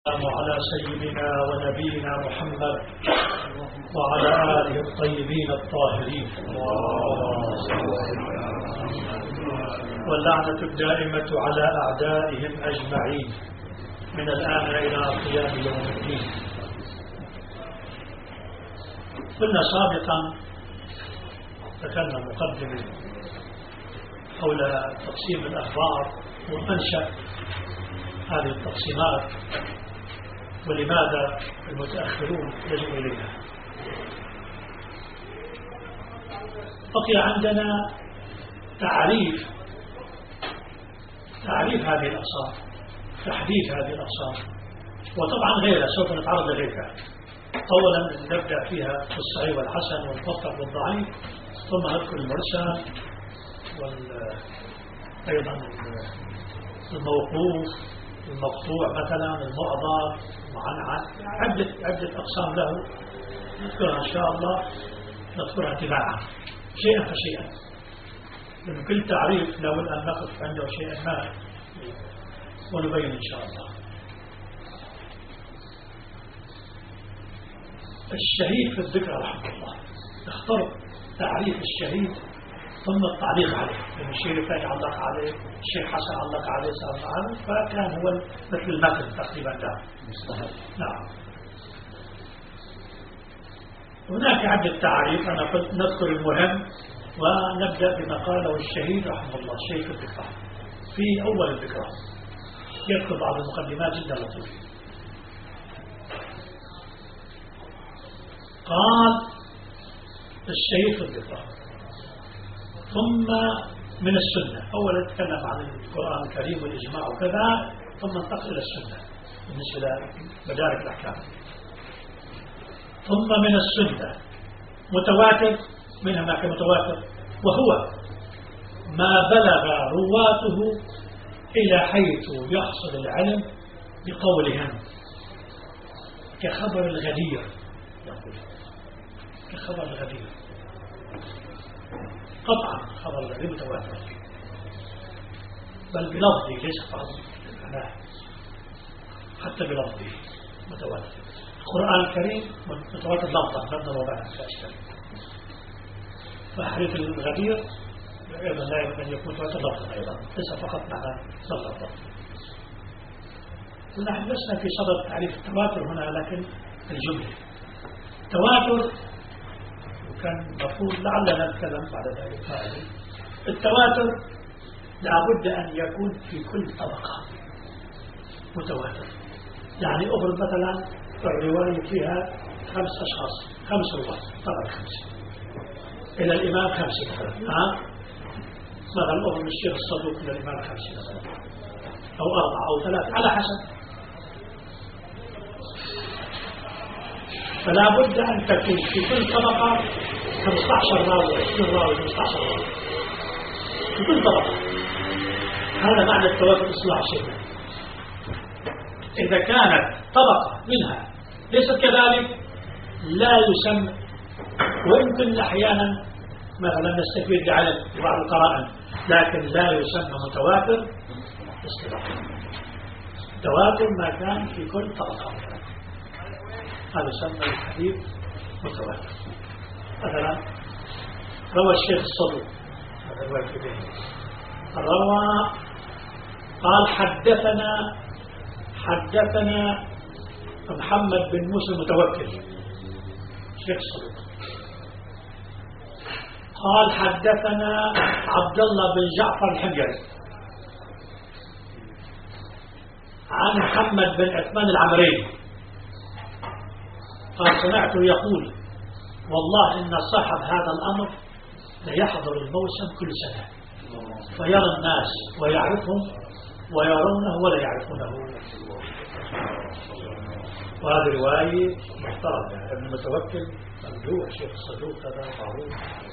على سيدنا ونبينا محمد وعلى آله الطيبين الطاهرين واللعنة الدائمة على أعدائهم أجمعين من الآن إلى قيام يوم الدين. قلنا سابقا ذكرنا مقدمة حول تقسيم الأخبار ومنشأ هذه التقسيمات ولماذا المتأخرون يجوا إليها. بقي عندنا تعريف هذه الأقسام، تحديد هذه الأقسام، وطبعا غيرها سوف نتعرض لغيرها. أولا نبدأ فيها بالصحيح والحسن والموثق والضعيف، ثم نذكر المرسل أيضا الموقوف، المقطوع مثلا، المعضل، المعنعن، عدة أقسام له نذكرها إن شاء الله، نذكرها تباعا شيئا فشيئا، لأن كل تعريف لابد أن نقف عنده شيئا ما ونبين إن شاء الله. الشهيد في الذكر رحمه الله اختار تعريف الشهيد ثم التعليق عليه، لأن الشيخ الثاني علق عليه، الشيخ حسن علق عليه سأل عنه، فكان هو مثل المثل تقريبا ده. نعم. هناك عدة تعريف، أنا قلت نذكر المهم ونبدأ بما قاله الشهيد رحمه الله الشيخ الذكر في أول الذكر، يذكر بعض المقدمات جدا لطيفة. قال الشهيد في الذكر ثم من السنة، أولا نتكلم عن القرآن الكريم والإجماع وكذا، ثم ننتقل إلى السنة بالنسبة لمدارك الأحكام. ثم من السنة متواتر، منها ما كان متواتر، وهو ما بلغ رواته إلى حيث يحصل العلم بقولهم، كخبر الغدير، يقول كخبر الغدير قطعا، خبر الغدير متواتر، بل بلفظه ليس فقط معناه، حتى بلفظه متواتر. القرآن الكريم متواتر لفظا مبنى وبعد كأشكال، فحديث الغدير أيضا لا يمكن أن يكون متواتر لفظا أيضا، ليس فقط معناه لفظا. نحن لسنا في صدد تعريف التواتر هنا، لكن الجملة تواتر، وكان مفروض لعلنا نتكلم بعد ذلك. التواتر لابد أن يكون في كل طبقة متواتر، يعني أفرض مثلا الرواية فيها 5 أشخاص، 5 رواة، طبعا 5 إلى الإمام 5 مثلا، مثلا أفرض من الشيخ الصدوق إلى الإمام 5 مثلا، أو 4 أو 3 على حسب. فلا بد أن تكون في كل طبقة 15 راوي، 20 راوي، 15 راوي في كل طبقة. هذا معنى التواتر إصلاح شيء. إذا كانت طبقة منها ليست كذلك لا يسمى، ويمكن أحيانا مثلا نستفيد لعلم بعض القرائن، لكن لا يسمى متواتر اصطلاحا. التواتر ما كان في كل طبقة، هذا يسمى الحديث متواتر. مثلا روى الشيخ الصدوق روى قال حدثنا محمد بن موسى المتوكل، الشيخ الصدوق قال حدثنا عبد الله بن جعفر الحميري عن محمد بن عثمان العمري قال سمعته يقول والله إن صاحب هذا الأمر ليحضر الموسم كل سنة فيرى الناس ويعرفهم ويرونه ولا يعرفونه. وهذه رواية محترمة، ابن المتوكل ممدوح، شيخ الصدوق كذا معروف،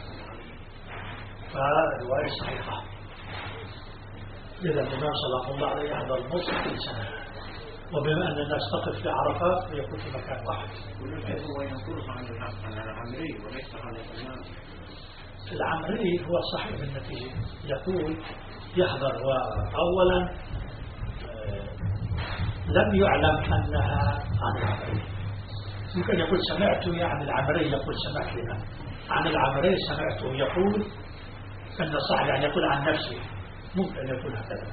فرواية صحيحة. إذا الإمام صلى الله عليه يحضر الموسم كل سنة، وبما أن الناس تقف في عرفات ويكون في مكان واحد. هو ينقلها عن العمري وليس عن الإمام. العمري هو صحيح النتيجة، يقول يحضر أولا لم يعلم أنها عن العمري. ممكن يقول سمعت عن العمري، يقول سمعت لنا عن العمري سمعته يقول أن صح، يعني يقول عن نفسه، ممكن يقول هكذا.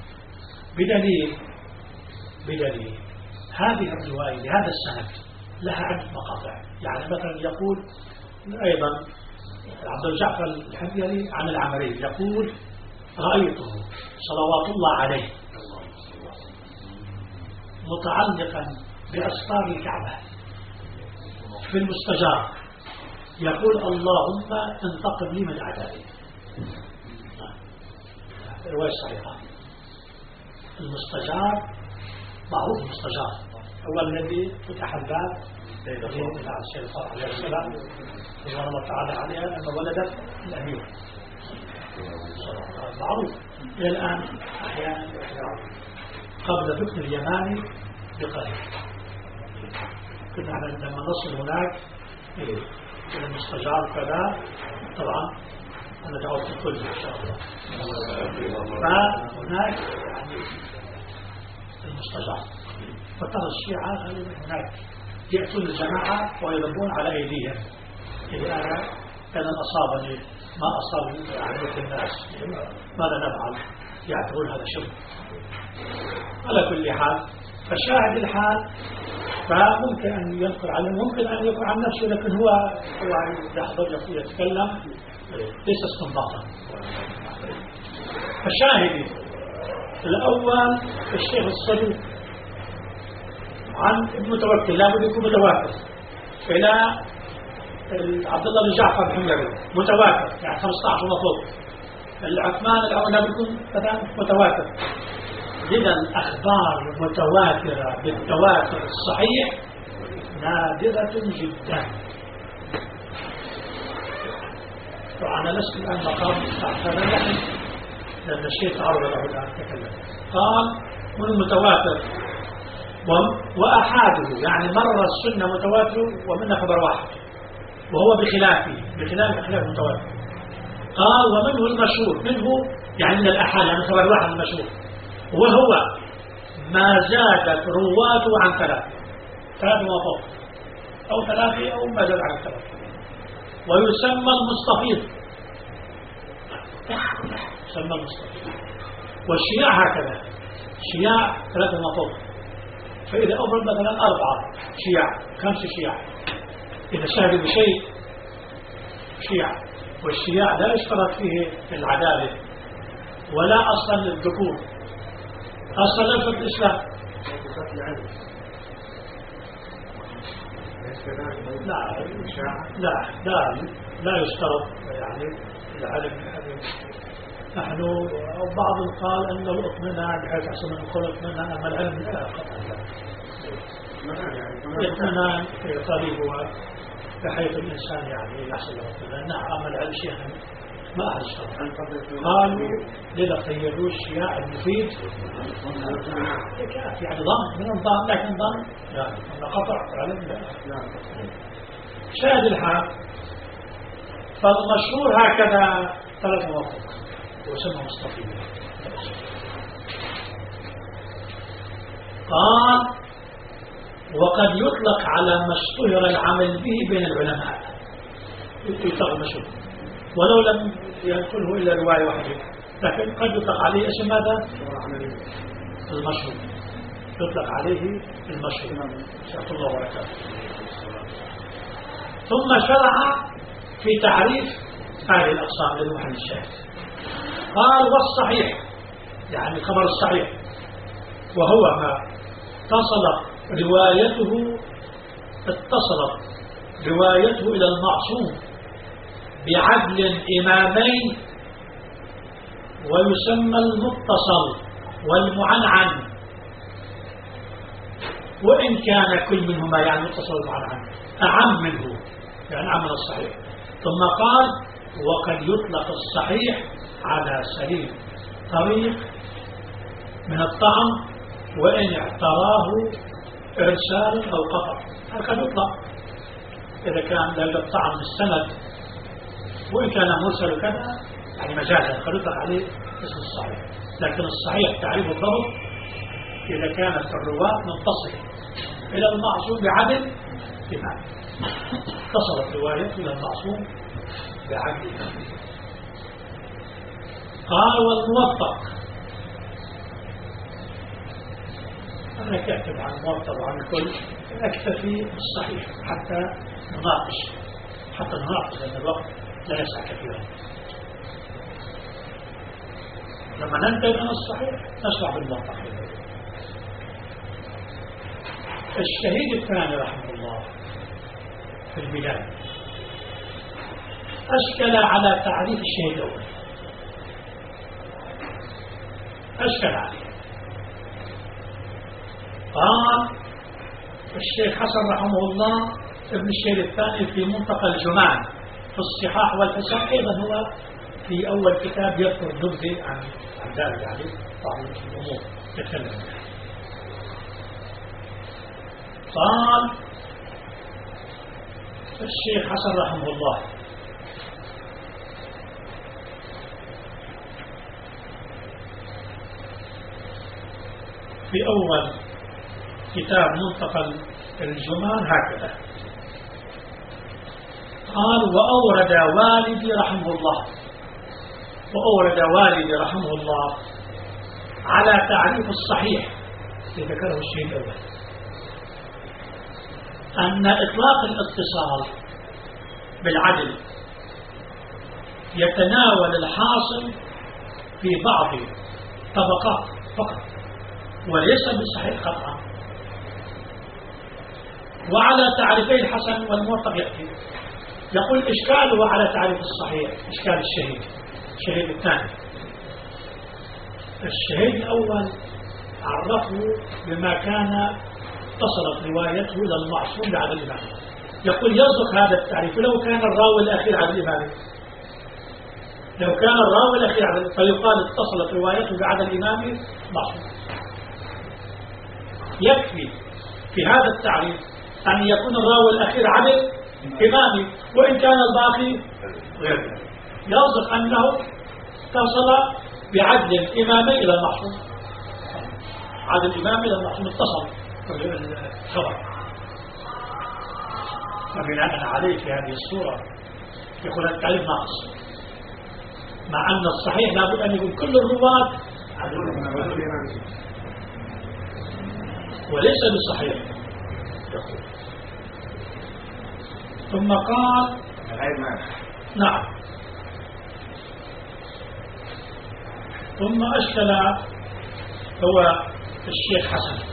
بدليل هذه الرواية لهذا السند لها عدة مقاطع. يعني مثلا يقول أيضا عبد الجعفر الحميري عن العمري يقول رأيته صلوات الله عليه متعلقا بأسفار الكعبة في المستجار يقول اللهم انتقم لي من أعدائي. رواية صحيحة. المستجار معروف، المستجار هو الذي فتح الباب على الشيخ عليه السلام رضوان الله تعالى عليها لما ولدت الأمير معروف. إلى الآن أحيانا قبل دخل اليماني بقليل كنا لما نصل هناك إلى المستجار كذا، طبعا أنا دعوت الكل إن شاء الله. فهناك يعني المستجار، فترى الشيعة غالبا هناك يأتون الجماعة ويضربون على أيديهم. إذا أنا أصابني ما أصاب يعني الناس ماذا نفعل؟ يعتبرون هذا شرك. على كل حال فشاهد الحال فممكن أن ينقل عنه، ممكن أن يقول عن نفسه، لكن هو يحضر يتكلم ليس استنباطا. فشاهد الأول الشيخ الصدوق عن المتوكل لابد يكون متواتر إلى عبد الله بن جعفر الحميري متواتر يعني 15 وفوق. العثمان الأول لابد يكون متواتر. إذا الأخبار المتواترة بالتواتر الصحيح نادرة جدا. وأنا لست الآن مقام تعتبر لأن الشيء تعرض له الآن تكلم. قال من المتواتر وأحاده، يعني مرة السنة متواتر ومنها خبر واحد وهو بخلاف المتواتر. قال ومنه المشهور، منه يعني من الأحاد يعني خبر واحد المشهور، وهو ما زادت رواته عن ثلاث وفوق أو ثلاثة أو ما زاد عن ثلاثة، ويسمى المستفيض. يسمى المستفيض. والشياع هكذا، شياع 3 وفوق. فإذا أفرد مثلا 4 شياع 5 شياع، إذا شهدوا بشيء شياع. والشياع لا يشترط فيه العدالة ولا أصلا للذكور، أصلا في الإسلام. لا يشترط يعني العلم. نحن بعض قال أن الإطمئنان بحيث أحسن من الخلق اطمئنان، أما العلم لا قطعا اطمئنان قريب بحيث الإنسان يعني يحصل له اطمئنان. نعم، أما العلم شيء ما أحد اشترط. قالوا لذا قيدوا الشياع المفيد يعني ضمن من الضمن، لكن ضمن لا أما قطع علم لا. شاهد الحال. فالمشهور هكذا 3 وفوق وسمى مستفيد. قال وقد يطلق على ما اشتهر العمل به بين العلماء، يطلق المشهور ولو لم ينقله إلا رواية واحدة، لكن قد يطلق عليه اسم ماذا؟ المشهور. يطلق عليه المشهور. شاء الله وبركاته. ثم شرع في تعريف هذه الأقسام للوحي الشاهد. قال والصحيح يعني الخبر الصحيح وهو ما اتصلت روايته إلى المعصوم بعدل إمامين، ويسمى المتصل والمعنعن، وإن كان كل منهما يعني المتصل والمعنعن أعم منه يعني أعم من الصحيح. ثم قال وقد يطلق الصحيح على سليم طريق من الطعن وإن اعتراه إرسال أو قطع. هكذا يطلق إذا كان لا الطعن بالسند وإن كان مرسل كذا يعني مجازا قد يطلق عليه اسم الصحيح. لكن الصحيح تعريف الضبط إذا كانت الرواة متصلة إلى المعصوم بعدل إمام، اتصلت روايته إلى المعصوم بعدل إمام. قال والموثق، أنا كاتب عن الموثق وعن الكل، أكتفي بالصحيح حتى نناقش لأن الوقت لا يسع كثيرا. لما ننتهي من الصحيح نشرع بالموثق. الشهيد الثاني رحمه الله في البلاد أشكل على تعريف الشهيد الأول، أشكل عليه. قال الشيخ حسن رحمه الله ابن الشهيد الثاني في منطقة الجمان في الصحاح والحسن، أيضا هو في أول كتاب يذكر نبذة عن ذلك يعني بعض الأمور يتكلم عنها. قال الشيخ حسن رحمه الله في أول كتاب منتقى الجمان هكذا قال وأورد والدي رحمه الله على تعريف الصحيح الذي ذكره الشيء الأول أن إطلاق الاتصال بالعدل يتناول الحاصل في بعض طبقات فقط وليس بالصحيح قطعا. وعلى تعريفي الحسن والموثق يأتي يقول إشكاله على تعريف الصحيح إشكال الشهيد الثاني. الشهيد الأول عرفه بما كان اتصلت روايته إلى المعصوم بعد الإمام. يقول يصدق هذا التعريف لو كان الراوي الأخير عن الإمام، فيقال اتصلت روايته بعد الإمام معصوم. يكفي في هذا التعريف أن يكون الراوي الأخير عن الإمام وإن كان الباقي غير ذلك. يصدق أنه اتصل بعدل الإمامي إلى المعصوم، عدل الإمام إلى المعصوم اتصل الخبر. فبناء عليه في هذه الصورة يقول التعريف ناقص، مع أن الصحيح لابد أن يكون كل الرواة وليس بالصحيح يقول. ثم قال نعم. ثم أشكل هو الشيخ حسن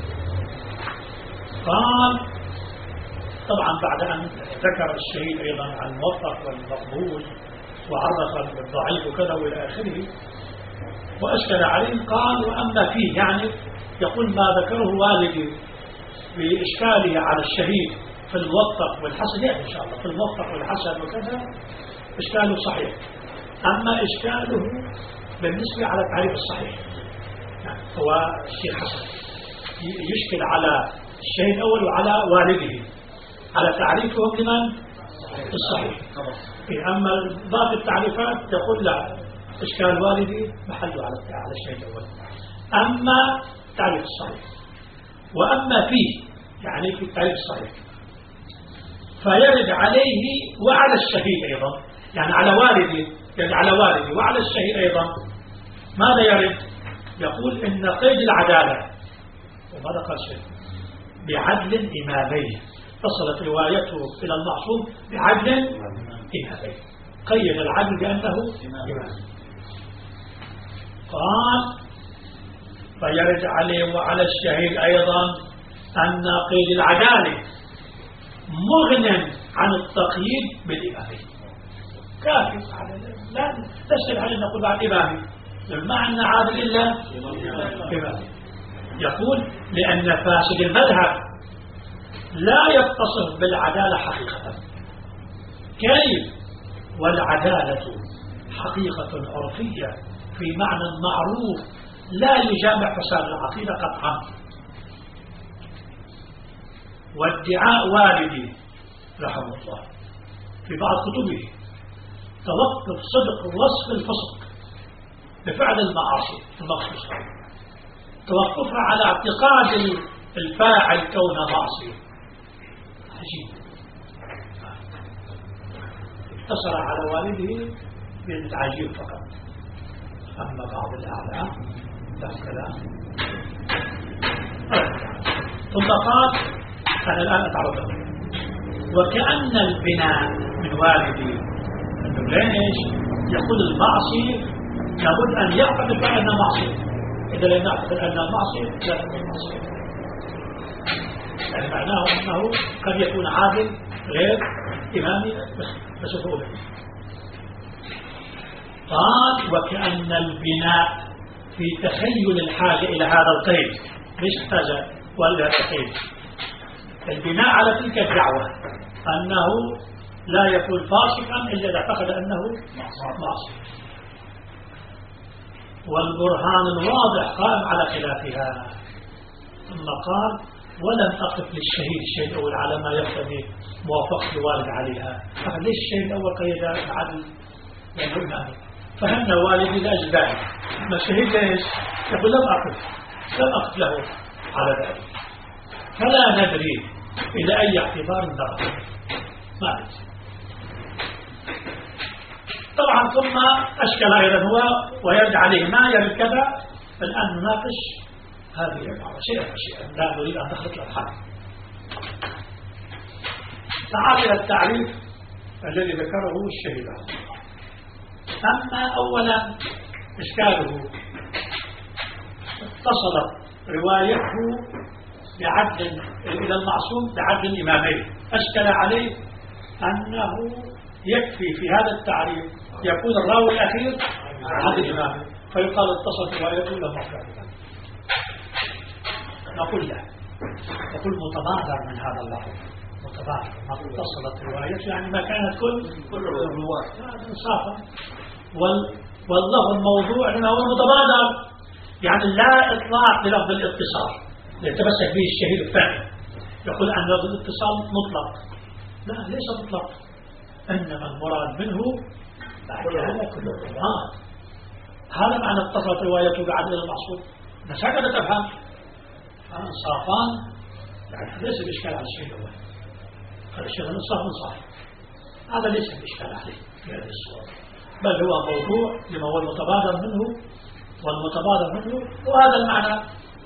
قال طبعا بعد أن ذكر الشهيد أيضا عن الموثق والمقبول وعرف الضعيف وكذا وإلى آخره، وأشكل عليه قال وأما فيه يعني يقول ما ذكره والدي بإشكاله على الشهيد في الموثق والحسن، يعني إن شاء الله في الموثق والحسن وكذا إشكاله صحيح، أما إشكاله بالنسبة على تعريف الصحيح يعني هو الشيخ حسن يشكل على الشهيد الأول وعلى والده على تعريفهم لمن الصحيح. أما باقي التعريفات يقول لا إشكال والدي محله على الشهيد الأول، أما تعريف الصحيح وأما فيه يعني في التعريف الصحيح فيرد عليه وعلى الشهيد أيضا، يعني على والدي يعني على والدي وعلى الشهيد أيضا. ماذا يرد؟ يقول إن قيد العدالة وماذا قال شيء بعدل إمامي، اتصلت روايته إلى المعصوم بعدل إمامي، قيد العدل بأنه إمامي. قال فيرد عليه وعلى الشهيد أيضا أن قيد العدالة مغنى عن التقييد بالإمامي، كافي لا تشتغل على أن نقول بعد إمامي المعنى عادل إلا إمامي. يقول لأن فاسد المذهب لا يتصف بالعدالة حقيقة. كيف والعدالة حقيقة عرفية في معنى معروف لا يجامع فساد العقيدة قطعا. وادعاء والدي رحمه الله في بعض كتبه توقف صدق وصف الفسق بفعل المعاصي المخصوصة، توقفها على اعتقاد الفاعل كونه معصية عجيب. اقتصر على والده بالعجيب فقط، أما بعض الأعلام لا كلام. ثم قال أنا الآن أتعرض وكأن البناء من والدي أنه ليش يقول المعصية لابد أن يعتقد بأنها معصية، إذا لم يعتقد أنها معصية لا تكون معصية، يعني معناه أنه قد يكون عادل غير إمامي فسفوله. قال وكأن البناء في تخيل الحاجة إلى هذا القيد، ليش احتاج والد هذا القيد؟ البناء على تلك الدعوة أنه لا يكون فاسقا إلا إذا اعتقد أنه معصي، والبرهان الواضح قائم على خلافها. ثم قال ولم أقف للشهيد الشيء الأول على ما يقتضي موافقة الوالد عليها. ليش الشيء الأول قيد العدل والإمامة؟ فهمنا والدي لأجل ذلك، أما الشهيد ليش؟ يقول لم أقف له على ذلك، فلا ندري إلى أي اعتبار ندرس ما ندري. طبعا ثم أشكل أيضا هو ويرد عليه ما يرد كذا. الآن نناقش هذه الأمر شيئا لا نريد أن نخلط الأرحام. تعال إلى التعريف الذي ذكره الشهيد. أما أولا إشكاله اتصلت روايته بعدل إلى المعصوم بعدل إمامين، أشكل عليه أنه يكفي في هذا التعريف يكون الراوي الأخير عدل إمامه، فيقال اتصلت روايته إلى المعصوم. نقول لا، نقول متبادر من هذا اللفظ، متبادر ما اتصلت روايته يعني ما كانت كل الرواية انصافا، واللفظ الموضوع هنا هو المتبادر، يعني لا إطلاق للفظ الاتصال يتمسك به الشهيد الثاني يقول أن لفظ الاتصال مطلق، لا ليس مطلق، إنما المراد منه بعد هذا كل الروايات. هذا معنى اتصلت روايته بعدل المعصوم، بس هكذا تفهم انصافان، يعني ليس الإشكال على الشيء الأول، هذا الشيء الانصاف انصاف، هذا ليس الإشكال عليه في هذه الصورة، بل هو موضوع لما هو المتبادر منه والمتبادر منه، وهذا المعنى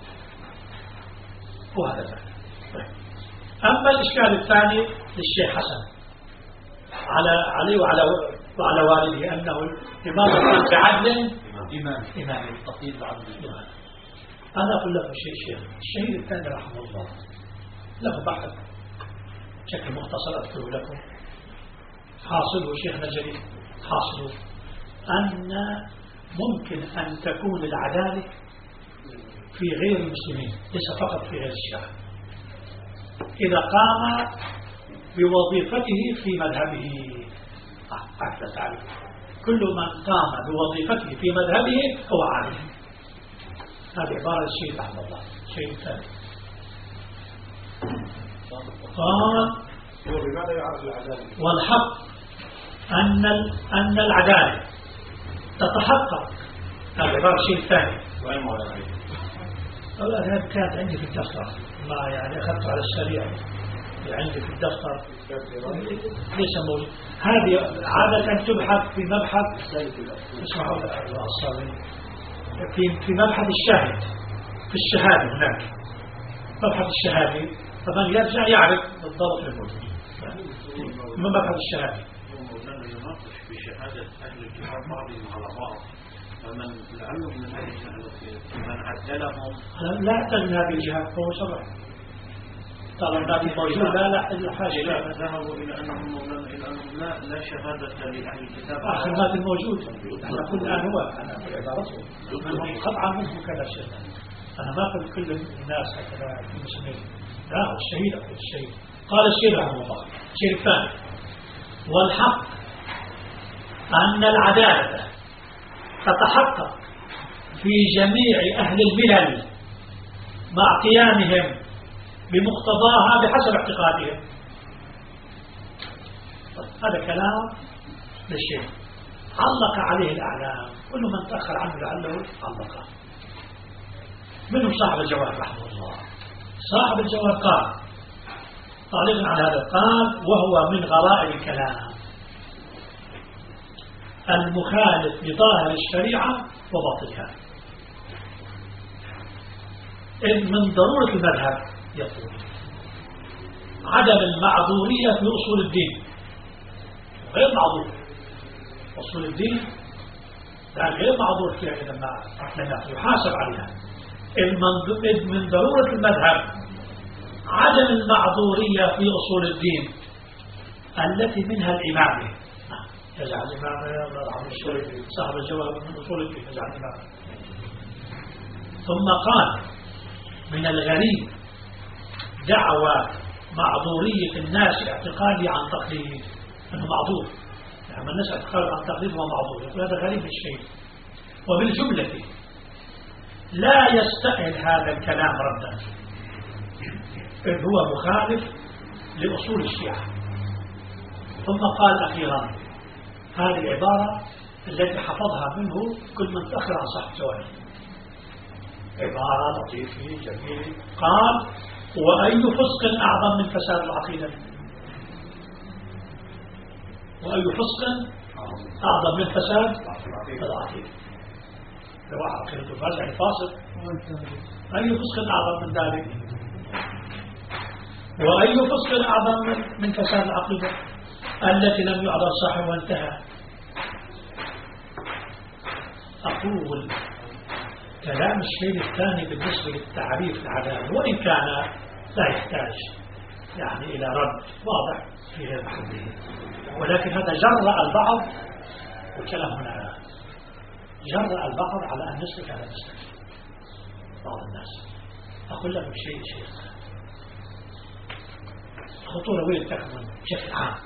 وهذا المعنى. أما الإشكال الثاني للشيخ حسن عليه وعلى والده أنه لماذا كان بعدل إمام التقييد بعدل الإمام. أنا أقول لكم شيء الشهيد الثاني رحمه الله له بحث بشكل مختصر أذكره لكم. حاصله شيخنا الجليل حاصله أن ممكن أن تكون العدالة في غير المسلمين ليس فقط في غير الشيعة، إذا قام بوظيفته في مذهبه. أكثر تعريف كل من قام بوظيفته في مذهبه هو عالم. هذه عبارة الشيخ رحمه الله. شيء ثاني قال والحق أن العدالة تتحقق. هذا عبارة الشيء الثاني. هذه كانت عندي في الدفتر، ما يعني أخذت على السريع عندي في الدفتر ليس موجود. هذه عادة أن تبحث في مبحث اسمعوا في مبحث الشاهد في الشهادة هناك مبحث الشهادة، فمن يرجع يعرف بالضبط الموجود من مبحث الشهادة. يناقش في شهادة أهل الكتاب بعضهم على بعض، فمن لعله من هذه الشهادة من عدلهم لا أحتاج من هذه الجهة هو شرع. طبعا هذه موجود لا الحاجة ذهبوا إلى أنهم لا شهادة لأهل الكتاب. آخر ما في الموجود أنا أقول الآن هو أنا في عبارته منهم قطعا منهم كذا شيء. أنا ما أقول كل الناس هكذا المسلمين، لا هو الشهيد أقول الشهيد. قال الشهيد رحمه الله. الشيء الثاني والحق أن العدالة تتحقق في جميع أهل الملل مع قيامهم بمقتضاها بحسب اعتقادهم. هذا كلام للشيخ علق عليه الأعلام، كل من تأخر عنه لعله علق. منهم صاحب الجواب رحمه الله. صاحب الجواب قال تعليقا على هذا قال: وهو من غرائب الكلام المخالف لظاهر الشريعة وباطلها، إذ من ضرورة المذهب يقول عدم المعذورية في أصول الدين، غير معذور أصول الدين لا غير معذور فيها لما يحاسب عليها. إذ من ضرورة المذهب عدم المعذورية في أصول الدين التي منها الإمامة. يجعل الإمامة صاحب الجواب من أصول الدين يجعل الإمامة. ثم قال: من الغريب دعوى معذورية الناس اعتقادي عن تقليد، أنه معذور، يعني الناس اعتقاد عن تقليد هو معذور، يقول هذا غريب الشيء. وبالجملة لا يستأهل هذا الكلام ردا، إذ هو مخالف لأصول الشيعة. ثم قال أخيرا هذه العبارة التي حفظها منه كل من تأخر عن صاحب الجواب، عبارة لطيفة جميلة. قال: وأي فسق أعظم من فساد العقيدة؟ وأي فسق أعظم من فساد العقيدة؟ لو عقيدة الفاسد يعني فاسد، أي فسق أعظم من ذلك؟ وأي فسق أعظم من فساد العقيدة التي لم يعذر صاحبها وانتهى؟ أقول كلام الشيء الثاني بالنسبة للتعريف العدالة وإن كان لا يحتاج يعني إلى رد واضح في هذا الحديث، ولكن هذا جرأ البعض، والكلام هنا جرأ البعض على أن نسلك على المسلك بعض الناس. أقول لكم شيء خطورة وين تكمن بشكل عام.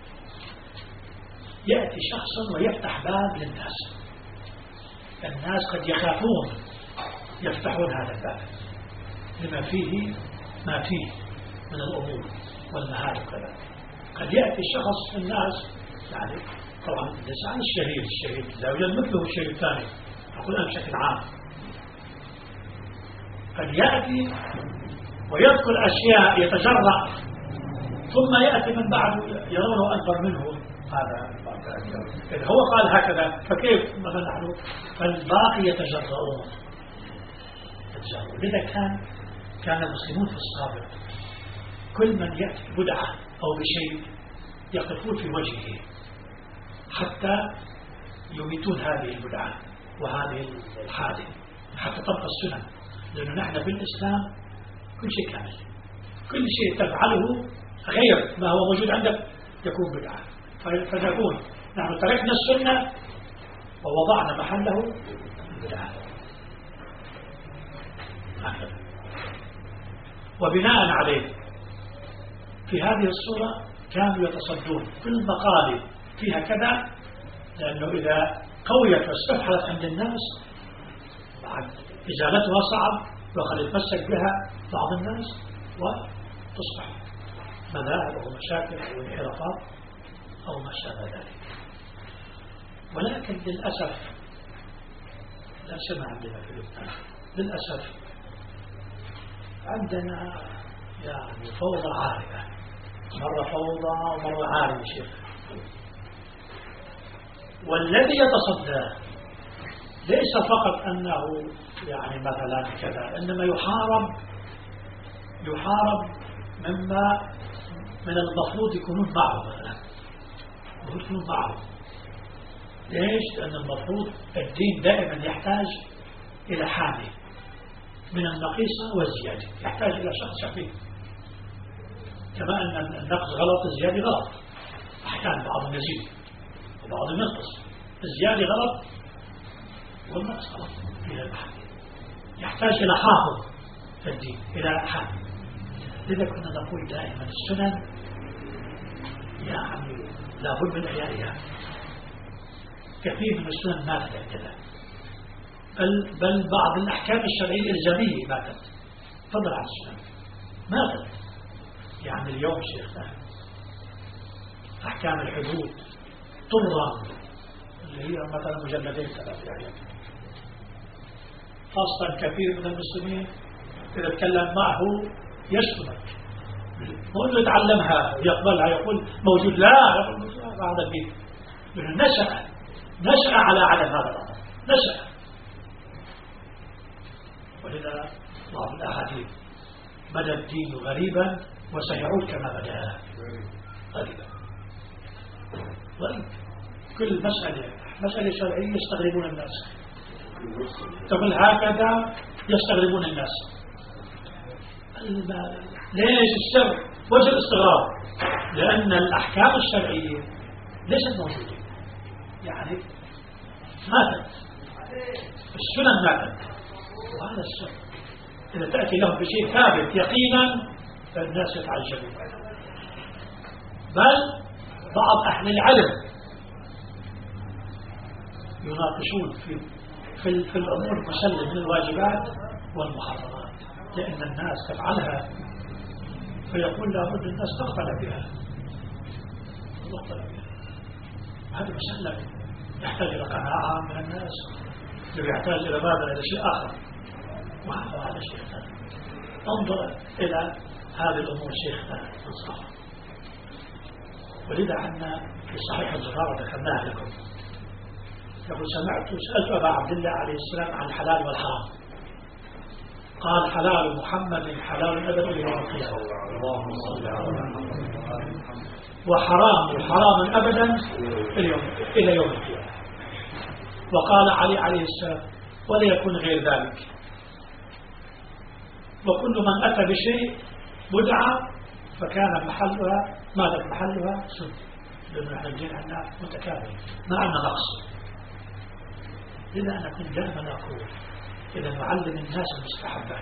يأتي شخص ويفتح باب للناس، الناس قد يخافون يفتحون هذا الباب لما فيه ما فيه من الأمور والمهارب كذا. قد يأتي شخص في الناس يعني طبعا ليس عن الشهيد لا يوجد مثله الشهيد الثاني، أقول أنا بشكل عام. قد يأتي ويذكر أشياء يتجرأ ثم يأتي من بعده يرونه أكبر منه. هذا إذا هو قال هكذا فكيف مثلا نحن؟ فالباقي يتجرؤون. لذا كان المسلمون في السابق كل من يأتي بدعة أو بشيء يقفون في وجهه حتى يميتون هذه البدعة وهذه الحادث حتى تبقى السنن، لأنه نحن بالإسلام كل شيء كامل، كل شيء تفعله غير ما هو موجود عندك يكون بدعة. فنقول نحن تركنا السنة ووضعنا محله البدعة هكذا. وبناء عليه في هذه الصورة كانوا يتصدون كل مقالة فيها كذا، لأنه إذا قويت واستفحلت عند الناس بعد إزالتها صعب، وقد يتمسك بها بعض الناس وتصبح مذاهب أو مشاكل أو انحرافات أو ما شابه ذلك. ولكن للأسف لا سمع عندنا في لبنان، للأسف عندنا يعني فوضى عارفة، مرة فوضى ومرة عارفة شيخ. والذي يتصدى ليس فقط أنه يعني مثلا كذا، إنما يحارب مما من المفروض يكونون معه مثلا، يكونون معه. ليش؟ لأن المفروض الدين دائما يحتاج إلى حامي من النقيصة والزيادة، يحتاج إلى شخص شفيق. كما أن النقص غلط الزيادة غلط، أحيانا بعض النزيد وبعض النقص، الزيادة غلط والنقص غلط في هذا الحال. يحتاج إلى حافظ في الدين، إلى حامي. لذا كنا نقول دائما السنن يعني لابد من إحيائها. كثير من السنن ماتت كذا، بل بعض الأحكام الشرعية الإلزامية ماتت، فضل عن السنن ماتت. يعني اليوم شيخنا أحكام الحدود طرا اللي هي مثلا مجلدين 3 آيات خاصة كثير من المسلمين إذا تكلم معه يشتمك، مو إنه يتعلمها ويقبلها يقول موجود، لا يقول موجود هذا الدين، لأنه نشأ على عدم هذا الأمر، نشأ. ولذا بعض الأحاديث بدا الدين غريبا وسيعود كما بدا غريبا. كل مسألة شرعية يستغربون الناس، تقول هكذا يستغربون الناس. ليش السر؟ وجه الاستغراب؟ لأن الأحكام الشرعية ليست موجودة، يعني ماتت، السنن ماتت، وهذا السر. إذا تأتي لهم بشيء ثابت يقينا فالناس يتعجبون. بل بعض أهل العلم يناقشون في الأمور المسلمة من الواجبات والمحرمات، لأن الناس تفعلها فيقول لابد الناس تقبل بها. هذه مسألة يحتاج إلى قناعة من الناس، يحتاج إلى ماذا؟ إلى شيء آخر، وهذا شيء ثاني. انظر إلى هذه الأمور شيخنا انصاف. ولذا عندنا في صحيح الزهارة ذكرناها لكم، يقول سألت أبا عبد الله عليه السلام عن الحلال والحرام، قال حلال محمد حلال أبدا إلى يوم القيامة، وحرام حرام أبدا إلى يوم القيامة. وقال علي عليه السلام ولا يكون غير ذلك، وكل من أتى بشيء بدعة فكان محلها ماذا؟ محلها سنة، لأنه احنا الدين عندنا متكامل ما عندنا نقص. لذا أنا كنت دائما أقول إذا نعلم الناس المستحبات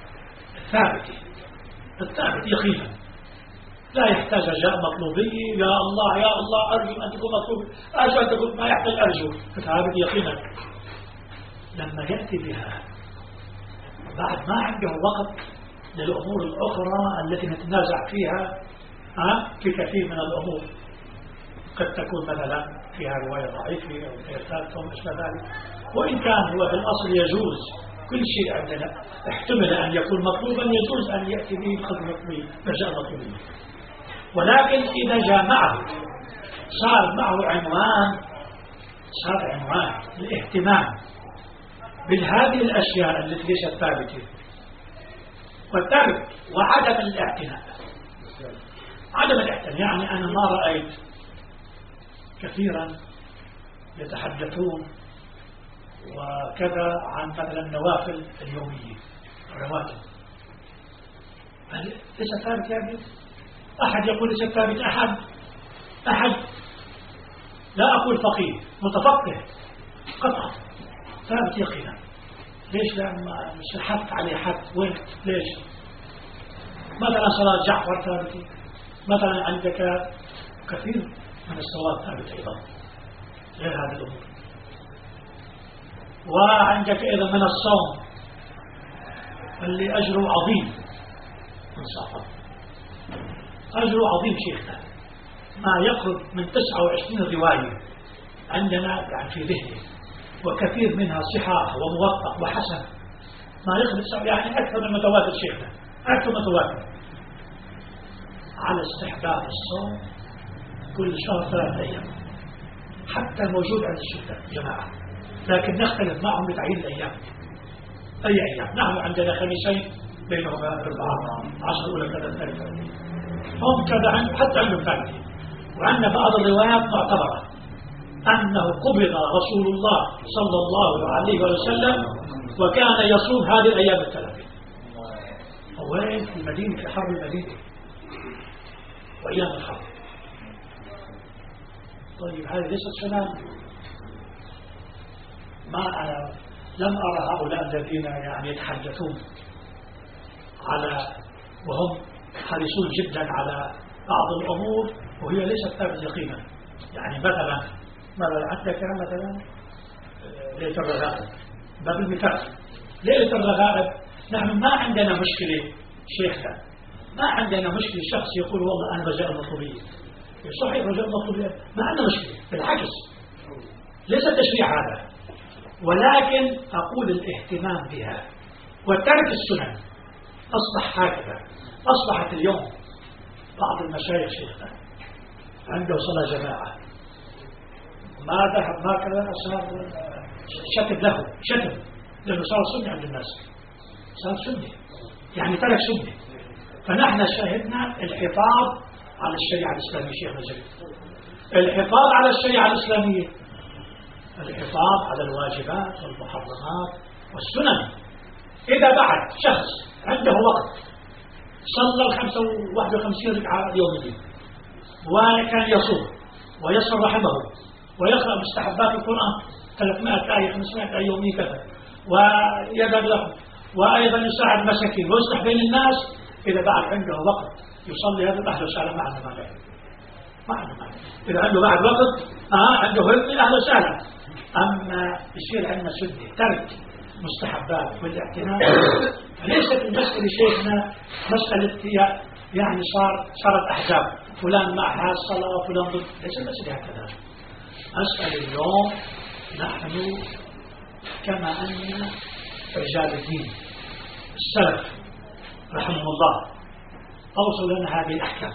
الثابت يقينا، لا يحتاج جاء مطلوبي يا الله أرجو أن تكون مطلوب، أرجو أن تكون ما يحتاج أرجو، ثابت يقينا. لما يأتي بها بعد ما عنده وقت للأمور الأخرى التي نتنازع فيها في كثير من الأمور، قد تكون مثلا فيها رواية ضعيفة أو كيفات أو أشبه ذلك، وإن كان هو في الأصل يجوز كل شيء عندنا احتمل أن يكون مطلوبا، يجوز أن يأتي به قد مطلوب فجاء مطلوبا. ولكن إذا جاء معه صار معه عنوان الاهتمام بهذه الأشياء التي ليست ثابتة والثابت، وعدم الاعتناء. يعني أنا ما رأيت كثيرا يتحدثون وكذا عن مثلا النوافل اليومية، الرواتب، ليس ثابت. يعني أحد يقول ليس ثابت، أحد لا أقول فقيه، متفقه قطعا ثابت يقينا. ليش؟ لأن مش الحث عليه حث، وين؟ ليش؟ مثلا صلاة جعفر ثابتة، مثلا عندك كثير من الصلوات ثابتة أيضا غير هذه الأمور. وعندك أيضا من الصوم اللي أجره عظيم، انصافا أجره عظيم شيخنا، ما يقرب من 29 رواية عندنا يعني في ذهني، وكثير منها صحاح وموثق وحسن، ما يخلص يعني أكثر من متواتر شيخنا، أكثر متواتر على استحباب الصوم كل شهر 3 أيام، حتى موجود عند الشتاء جماعة، لكن نختلف معهم بتعيين الأيام. أي أيام؟ نحن عندنا خميسين بينهما 4 10 الأولى كذا الثالثة، هم كذا حتى عندهم ثالثة. وعندنا بعض الروايات معتبرة أنه قبض رسول الله صلى الله عليه وسلم وكان يصوم هذه الأيام الثلاثة. وين؟ في المدينة، في حرب المدينة وأيام الحرب. طيب هذه ليست سنة. لم أرى هؤلاء الذين يعني يتحدثون على وهم حريصون جدا على بعض الأمور وهي ليست ثابت يقينا. يعني مثلا عندك مثلا ليلة الرغائب، باب المثال ليلة الرغائب، نحن ما عندنا مشكلة شيخنا، ما عندنا مشكلة شخص يقول والله أنا رجاء المطلوبية، صحيح رجاء المطلوبية، ما عندنا مشكلة، بالعكس ليس تشريع هذا، ولكن أقول الاهتمام بها وترك السنن أصبح هكذا. أصبحت اليوم بعض المشايخ شيخنا عنده صلاة جماعة ما ذهب ما كذا صار شتم له شتم لأنه صار سني عند الناس، صار سني يعني ترك سني. فنحن شاهدنا الحفاظ على الشريعة الإسلامية شيخنا الجليل، الحفاظ على الشريعة الإسلامية، الحفاظ على الواجبات والمحرمات والسنن. إذا بعد شخص عنده وقت صلى 51 ركعة يوميا وكان يصوم ويصل رحمه ويقرأ مستحبات القرآن 300 آية 500 آية يوميا كذا ويذهب له وأيضا يساعد المساكين ويصلح بين الناس، إذا بعد عنده وقت يصلي هذا أهل وسهلا معنا ما له معنا. إذا عنده بعد وقت عنده هم أهل وسهلا. أما يصير عندنا سنة ترك مستحبات والاعتناء، ليست المسألة شيخنا مسألة يعني صارت أحزاب فلان معها الصلاة فلان ضد، ليس المسألة هكذا. مسألة اليوم نحن كما أن رجال الدين السلف رحمه الله أوصلوا لنا هذه الأحكام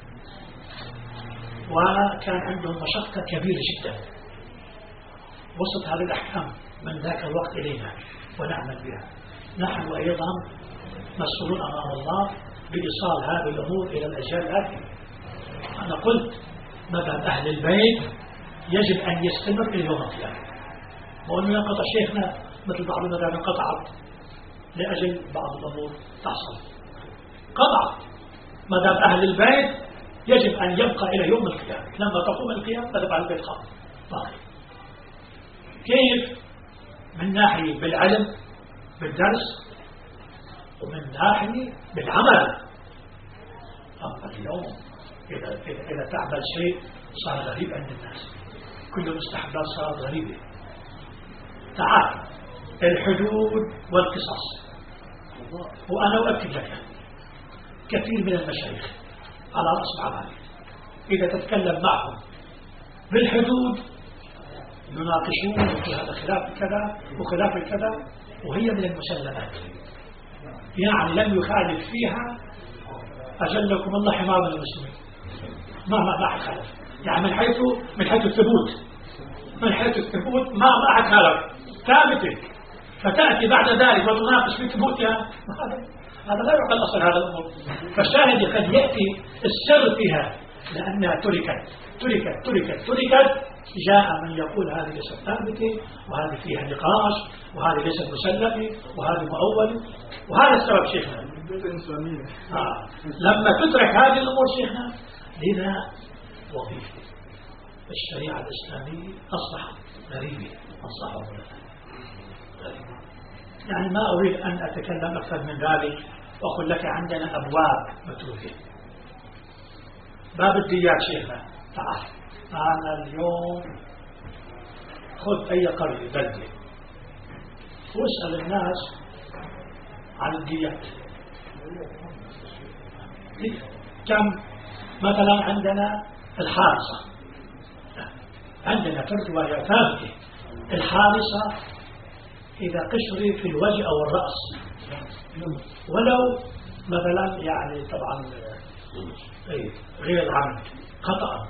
وكان عندهم مشقة كبيرة جدا، وصلت هذه الأحكام من ذاك الوقت إلينا ونعمل بها. نحن أيضا مسؤولون أمام الله بإيصال هذه الأمور إلى الأجيال الآتية. أنا قلت مذهب أهل البيت يجب أن يستمر إلى يوم القيامة، وأنه ينقطع شيخنا مثل بعض المذاهب انقطعت لأجل بعض الأمور تحصل، قطعت. مذهب أهل البيت يجب أن يبقى إلى يوم القيامة، لما تقوم القيامة مذهب أهل البيت باقي. كيف؟ من ناحية بالعلم بالدرس ومن ناحية بالعمل. أما اليوم إذا تعمل شيء صار غريب عند الناس، كل المستحبات صارت غريبة. تعال الحدود والقصاص، وأنا أؤكد لك كثير من المشايخ على رأس معبالي إذا تتكلم معهم بالحدود يناقشون وفي هذا خلاف كذا وخلاف كذا، وهي من المسلمات يعني لم يخالف فيها أجلكم الله حمار من المسلمين، ما أحد خالف يعني من حيث الثبوت ما أحد خالف ثابتة، فتأتي بعد ذلك وتناقش في ثبوتها، هذا لا يعقل أصل هذا الأمور. فالشاهد قد يأتي السر فيها لأنها تركت جاء من يقول هذه ليست ثابتة وهذه فيها نقاش وهذه ليست مسلمة وهذه مؤولة، وهذا السبب شيخنا لما تترك هذه الأمور شيخنا. لذا وظيفة الشريعة الإسلامية أصبحت غريبة يعني ما أريد أن أتكلم أكثر من ذلك وأقول لك عندنا أبواب متروكة. باب الديات شيخنا، تعال أنا اليوم خذ أي قرية بلدة واسأل الناس عن الديات كم. مثلا عندنا الحارسة، عندنا في الرواية ثابتة الحارسة إذا قشري في الوجه أو الرأس ولو مثلا يعني طبعا غير عمد خطأ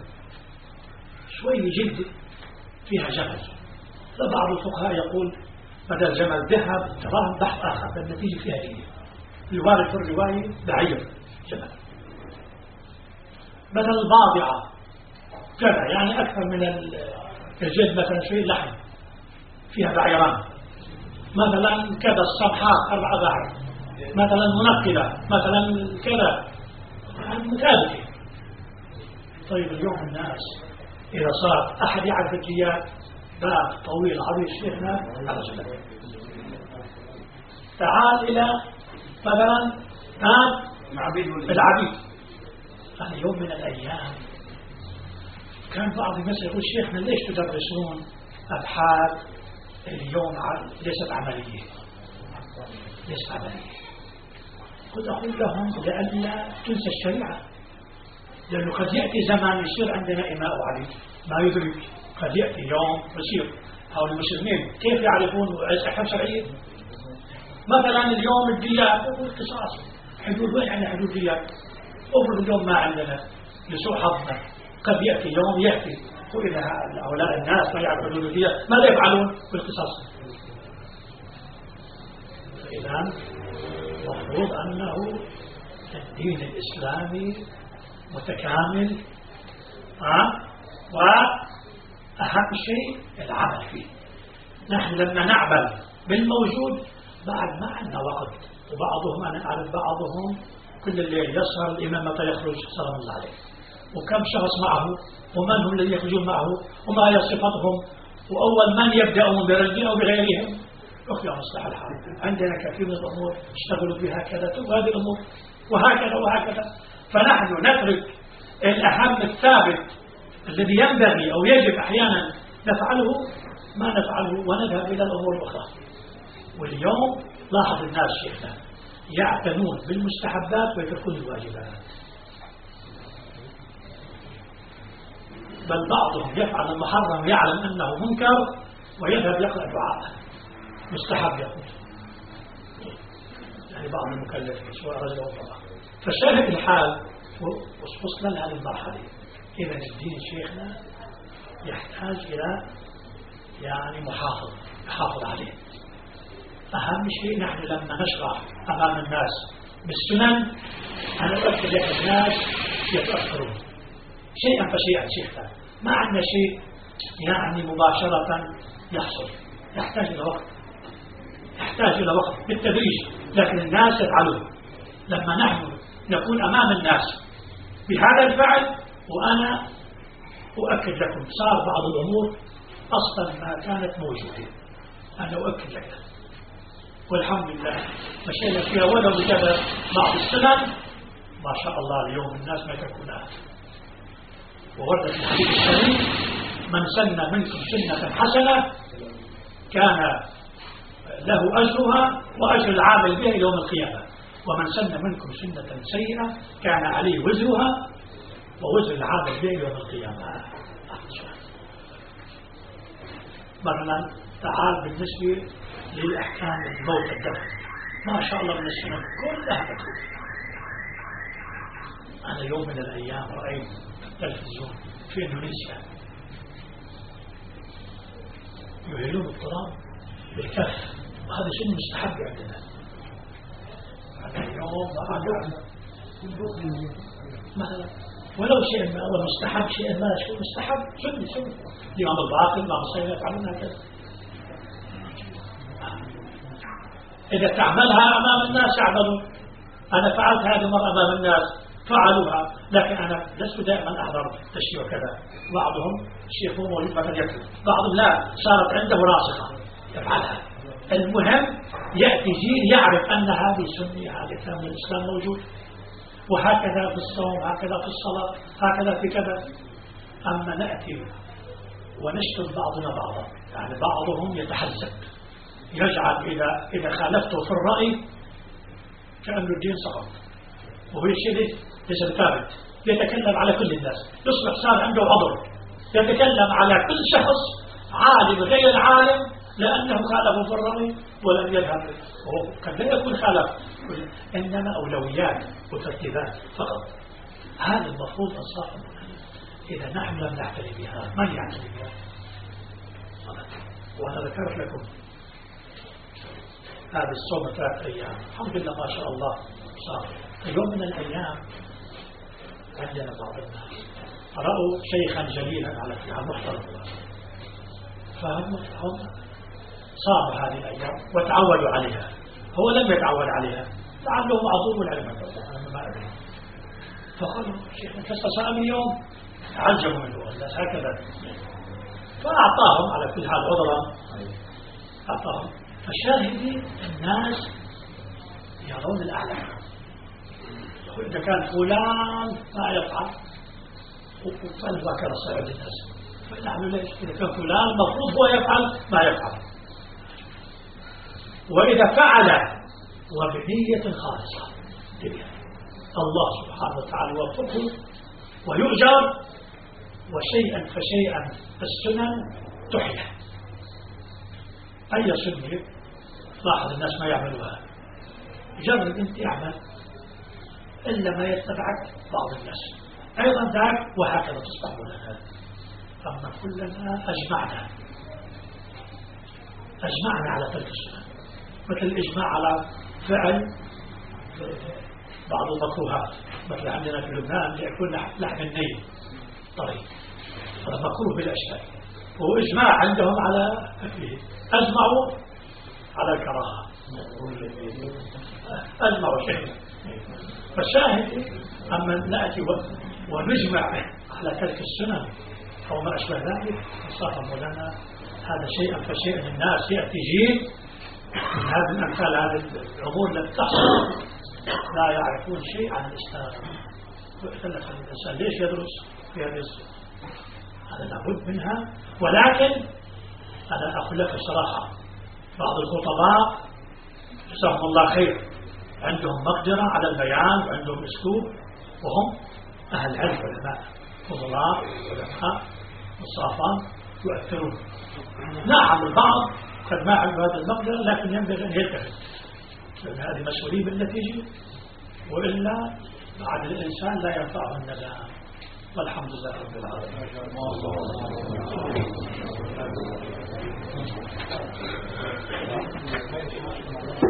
شوي جلد فيها جمل، فبعض الفقهاء يقول بدل جمل ذهب تراهم بحث آخر فالنتيجة فيها هي الوارد في الرواية بعير جمل. مثلا الباضعة كذا يعني أكثر من الجلد، مثلا شوي لحم فيها بعيران، مثلا كذا الصبحات 4 بعير، مثلا منقلة، مثلا كذا متابعة. طيب اليوم الناس إذا صار أحد يعرف الديات باب طويل عريض شيخنا على جبل، تعال إلى مثلا باب العبيد. يعني يوم من الأيام كان بعض الناس يقول شيخنا ليش تدرسون أبحاث اليوم ليست عملية؟ قد أقول لهم لألا تنسى الشريعة، لأنه قد يأتي زمان يصير عندنا إماء عليه ما يدرك، قد يأتي يوم يصير أو المسلمين كيف يعرفون أحكام شرعية؟ مثلا اليوم الديات والقصاص حدود، وين عندنا حدود ديات؟ أفرض اليوم ما عندنا لسوء حظنا قد يأتي يوم يأتي وإذا هؤلاء الناس ما يعرفون حدود الديات ماذا يفعلون بالقصاص؟ إذن المفروض أنه الدين الإسلامي متكامل، وأهم شيء العمل فيه. نحن لما نعمل بالموجود بعد ما عندنا وقت، وبعضهم أنا أعرف بعضهم كل الليل يسهر الإمام متى يخرج سلام الله عليه، وكم شخص معه ومن هم الذين يخرجون معه وما هي صفتهم، وأول من يبدأون برجل أو بغيرهم. أخي مصلح الحال عندنا كثير من الأمور اشتغلوا بها كذا هذه الأمور وهكذا وهكذا، فنحن نترك الأهم الثابت الذي ينبغي أو يجب أحيانا نفعله ما نفعله ونذهب إلى الأمور الأخرى. واليوم لاحظ الناس شيخنا يعتنون بالمستحبات ويتركون الواجبات، بل بعضهم يفعل المحرم ويعلم أنه منكر ويذهب يقرأ دعاء مستحب يقول، يعني بعض المكلفين سواء رجل أو امرأة. فشاهد الحال وصلنا لهذه المرحلة. إذا الدين شيخنا يحتاج إلى يعني يحافظ عليه. أهم شيء نحن لما نشرح أمام الناس بالسنن أنا أؤكد لك الناس يتأثرون شيئا فشيئا شيخنا، ما عندنا شيء يعني مباشرة يحصل، يحتاج إلى وقت بالتدريج، لكن الناس يفعلون. لما نحن نكون أمام الناس بهذا الفعل، وأنا أؤكد لكم صار بعض الأمور أصلا ما كانت موجودة، أنا أؤكد لك والحمد لله مشينا فيها ولو بجد بعض السنن ما شاء الله اليوم الناس ما يتركونها. ووردت في الحديث الشريف من سن منكم سنة حسنة كان له أجرها وأجر العامل بها يوم القيامة، ومن سن منكم سنة سيئة كان عليه وزرها ووزر العامل بها يوم القيامة. مثلا تعال بالنسبة للأحكام الموت الدفن ما شاء الله من السنة كلها مكتوبة. أنا يوم من الأيام رأيت التلفزيون في إندونيسيا يهيلون القرآن بالكف، وهذا شيء مستحب عندنا. اليوم مثلا ولو شيء ما هو مستحب شيء ما شو مستحب سنة الإمام الباقر الإمام الصغير يفعلون هكذا. إذا تعملها أمام الناس يعملون. أنا فعلت هذه المرة أمام الناس فعلوها، لكن أنا لست دائما أحضر تشيء وكذا. بعضهم الشيخ هو مولد مثلا يكتب، بعضهم لا صارت عنده راسخة يفعلها. المهم يأتي جيل يعرف أن هذه سنة، هذا كلام الإسلام موجود، وهكذا في الصوم، هكذا في الصلاة، هكذا في كذا. أما نأتي ونشتم بعضنا بعضا، يعني بعضهم يتحزب يجعل إذا خالفته في الرأي كأنه الدين سقط، وهو شيء ليس ثابت. يتكلم على كل الناس، يصبح صار عنده عذر، يتكلم على كل شخص عالم غير عالم لأنه خالفه في الرأي ولم يذهب، وهو قد لا يكون خالف، إنما أولويات وترتيبات فقط. هذا المفروض أنصاف. إذا نحن لم نعتني بها من يعتني بها؟ وأنا ذكرت لكم هذا الصوم 3 أيام الحمد لله ما شاء الله صار. في يوم من الأيام عندنا بعض الناس رأوا شيخا جليلا على محترم، فهم صاموا هذه الأيام وتعودوا عليها. هو لم يتعود عليها، لعله معذور والعلم أنا ما أدري. فقالوا شيخنا كسر صائم اليوم، تعجبوا منه الناس هكذا، فأعطاهم على كل حال عذرا أعطاهم. فشاهدي الناس يرون الأعلام، إذا كان فلان ما يفعل وفعل ذكر صعود الناس، فنحن ليش إذا كان فلان المفروض هو يفعل ما يفعل، وإذا فعل وبنية خالصة الله سبحانه وتعالى يوفقه ويؤجر. وشيئا فشيئا السنن تحيا، أي سنة لاحظ الناس ما يعملوها، جرب أنت اعمل إلا ما يتبعك بعض الناس أيضا ذاك، وهكذا تصبح لنا. أما كلنا أجمعنا على ترك السنة، مثل الإجماع على فعل بعض المكروهات، مثل عندنا في لبنان يأكل لحم النيل طري، هذا مكروه بلا شك، وإجماع عندهم على أكله، أجمعوا على الكراهة، أجمعوا شيء. فالشاهد أما نأتي ونجمع على ترك السنن أو ما أشبه ذلك، صار مولانا هذا شيئا فشيئا. الناس يأتي جيل من هذه الأمثال، هذه الأمور التي تحصل لا يعرفون شيء عن الإسلام، ويختلف الإنسان ليش يدرس في هذه الصورة؟ هذا لابد منها. ولكن أنا أقول لك الصراحة، بعض الخطباء جزاهم الله خير عندهم مقدرة على البيان وعندهم أسلوب، وهم أهل علم علماء فضلاء علماء مصافان يؤثرون. نعم البعض قد ما عنده هذا المقدرة، لكن ينبغي أن يلتفت، لأن هذه مسؤولية بالنتيجة، وإلا بعد الإنسان لا ينفعه الندم. والحمد لله رب العالمين.